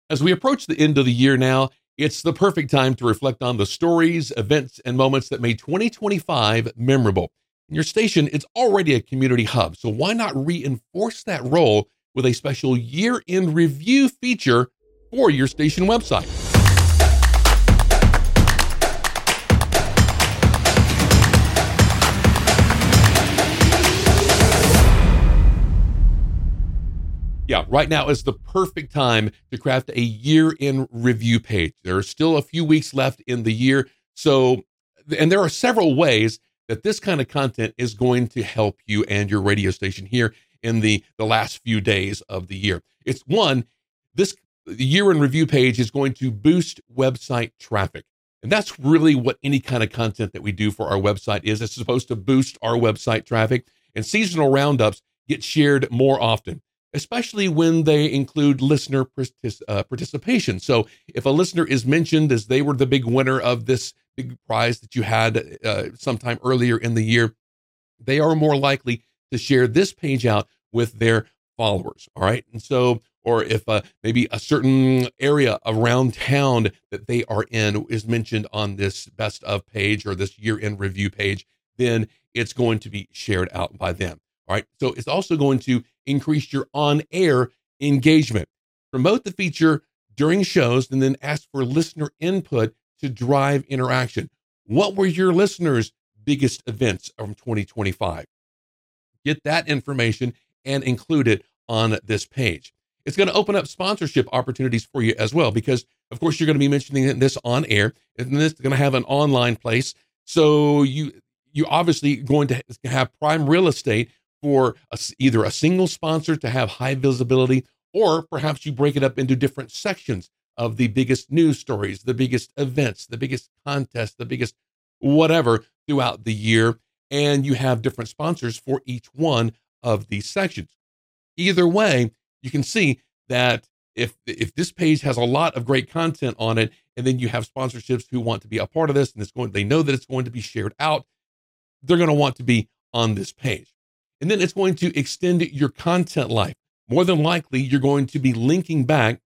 As we approach the end of the year now, it's the perfect time to reflect on the stories, events, and moments that made 2025 memorable. Your station is already a community hub, so why not reinforce that role with a special year-end review feature for your station website? Yeah, right now is the perfect time to craft a year-end review page. There are still a few weeks left in the year. And there are several ways that this kind of content is going to help you and your radio station here in the last few days of the year. It's one, this year-end review page is going to boost website traffic. And that's really what any kind of content that we do for our website is. It's supposed to boost our website traffic. And seasonal roundups get shared more often, especially when they include listener participation. So if a listener is mentioned as they were the big winner of this big prize that you had sometime earlier in the year, they are more likely to share this page out with their followers. All right. And so, or if maybe a certain area around town that they are in is mentioned on this best of page or this year-end review page, then it's going to be shared out by them. All right. So it's also going to increase your on-air engagement. Promote the feature during shows and then ask for listener input to drive interaction. What were your listeners' biggest events from 2025? Get that information and include it on this page. It's going to open up sponsorship opportunities for you as well, because of course you're going to be mentioning this on air, and this is going to have an online place. So you obviously going to have prime real estate for either a single sponsor to have high visibility, or perhaps you break it up into different sections of the biggest news stories, the biggest events, the biggest contests, the biggest whatever throughout the year, and you have different sponsors for each one of these sections. Either way, you can see that if this page has a lot of great content on it, and then you have sponsorships who want to be a part of this, and they know that it's going to be shared out, they're going to want to be on this page. And then it's going to extend your content life. More than likely, you're going to be linking back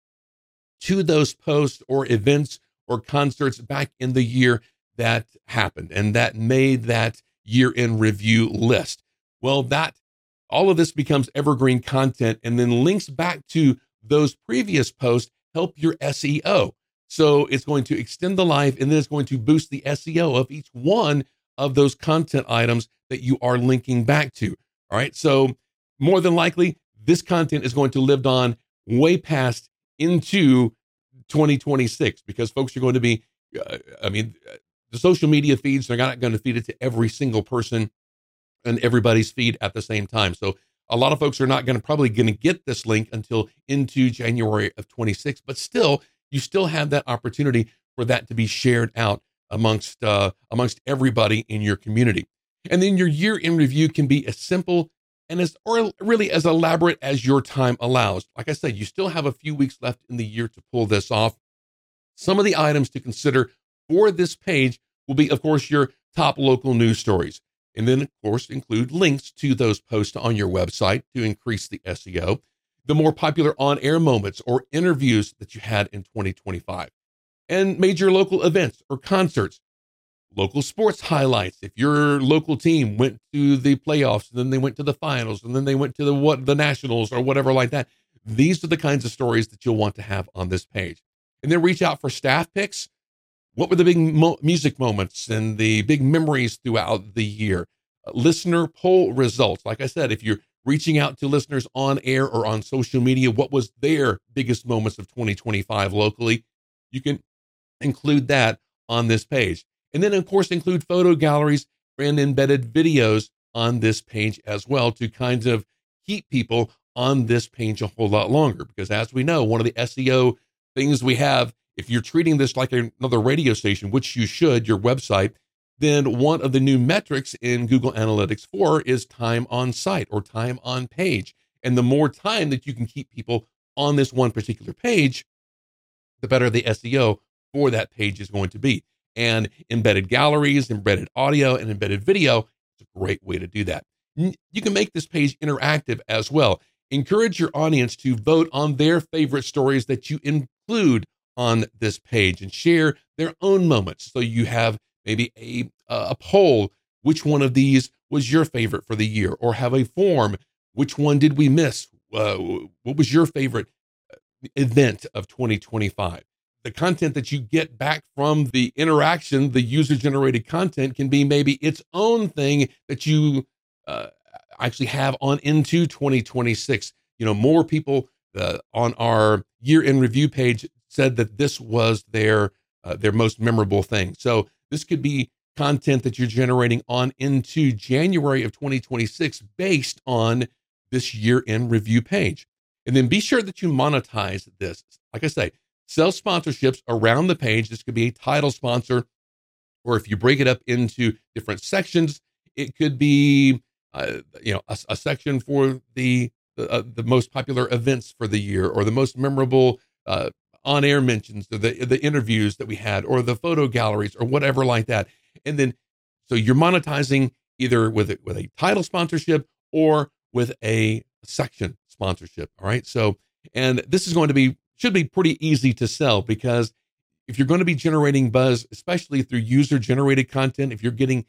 to those posts or events or concerts back in the year that happened and that made that year-end review list. Well, all of this becomes evergreen content, and then links back to those previous posts help your SEO. So it's going to extend the life, and then it's going to boost the SEO of each one of those content items that you are linking back to. All right. So more than likely, this content is going to live on way past into 2026, because folks are going to be, the social media feeds, they're not going to feed it to every single person and everybody's feed at the same time. So a lot of folks are not probably going to get this link until into January of 26, but still, you still have that opportunity for that to be shared out amongst everybody in your community. And then your year-end review can be as simple and as elaborate as your time allows. Like I said, you still have a few weeks left in the year to pull this off. Some of the items to consider for this page will be, of course, your top local news stories. And then, of course, include links to those posts on your website to increase the SEO, the more popular on-air moments or interviews that you had in 2025, and major local events or concerts. Local sports highlights. If your local team went to the playoffs, and then they went to the finals, and then they went to the nationals or whatever like that, these are the kinds of stories that you'll want to have on this page. And then reach out for staff picks. What were the big music moments and the big memories throughout the year? Listener poll results. Like I said, if you're reaching out to listeners on air or on social media, what was their biggest moments of 2025 locally? You can include that on this page. And then, of course, include photo galleries and embedded videos on this page as well to kind of keep people on this page a whole lot longer. Because as we know, one of the SEO things we have, if you're treating this like another radio station, which you should, your website, then one of the new metrics in Google Analytics 4 is time on site or time on page. And the more time that you can keep people on this one particular page, the better the SEO for that page is going to be. And embedded galleries, embedded audio, and embedded video is a great way to do that. You can make this page interactive as well. Encourage your audience to vote on their favorite stories that you include include on this page and share their own moments. So you have maybe a poll. Which one of these was your favorite for the year? Or have a form. Which one did we miss? What was your favorite event of 2025? The content that you get back from the interaction, the user-generated content, can be maybe its own thing that you actually have on into 2026. More people on our year-end review page said that this was their most memorable thing. So this could be content that you're generating on into January of 2026 based on this year-end review page. And then be sure that you monetize this. Like I say, sell sponsorships around the page. This could be a title sponsor, or if you break it up into different sections, it could be a section for the most popular events for the year, or the most memorable on-air mentions, or the interviews that we had, or the photo galleries, or whatever like that. And then, so you're monetizing either with a title sponsorship or with a section sponsorship. All right. So, and this is should be pretty easy to sell, because if you're going to be generating buzz, especially through user generated content, if you're getting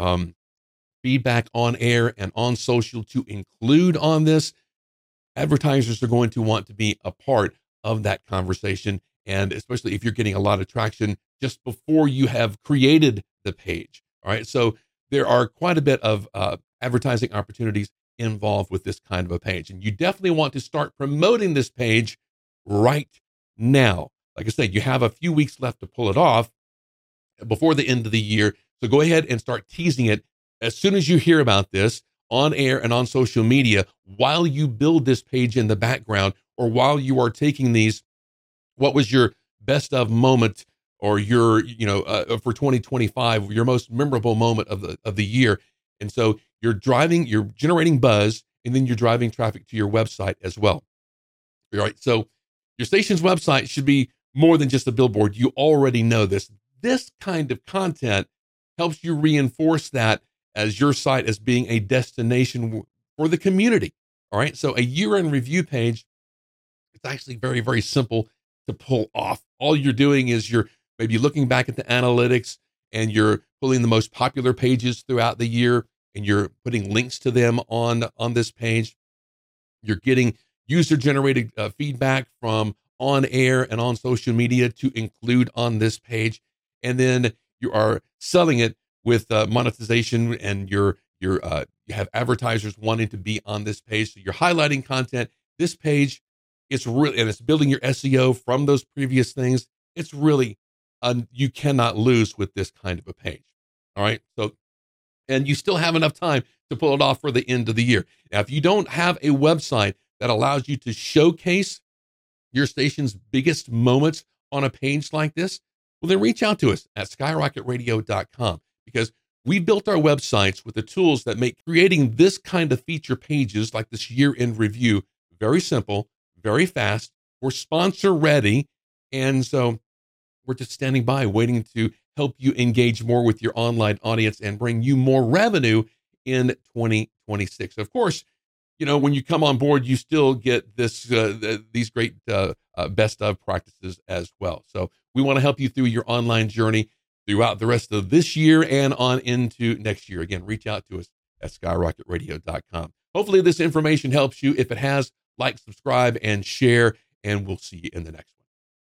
feedback on air and on social to include on this, advertisers are going to want to be a part of that conversation. And especially if you're getting a lot of traction just before you have created the page. All right. So there are quite a bit of advertising opportunities involved with this kind of a page. And you definitely want to start promoting this page right now. Like I said, you have a few weeks left to pull it off before the end of the year. So go ahead and start teasing it as soon as you hear about this on air and on social media, while you build this page in the background, or while you are taking these, what was your best of moment, or your, for 2025, your most memorable moment of the year. And so you're generating buzz, and then you're driving traffic to your website as well. All right. So your station's website should be more than just a billboard. You already know this. This kind of content helps you reinforce that as your site as being a destination for the community. All right. So a year-end review page, it's actually very, very simple to pull off. All you're doing is you're maybe looking back at the analytics, and you're pulling the most popular pages throughout the year, and you're putting links to them on this page. You're getting user-generated feedback from on air and on social media to include on this page. And then you are selling it with monetization, and you have advertisers wanting to be on this page. So you're highlighting content. This page, it's building your SEO from those previous things. It's really, you cannot lose with this kind of a page. All right. So, and you still have enough time to pull it off for the end of the year. Now, if you don't have a website that allows you to showcase your station's biggest moments on a page like this, well, then reach out to us at skyrocketradio.com, because we built our websites with the tools that make creating this kind of feature pages like this year-end review very simple, very fast. We're sponsor ready. And so we're just standing by waiting to help you engage more with your online audience and bring you more revenue in 2026. Of course, when you come on board, you still get these great best of practices as well. So we want to help you through your online journey throughout the rest of this year and on into next year. Again, reach out to us at skyrocketradio.com. Hopefully this information helps you. If it has, like, subscribe, and share, and we'll see you in the next one.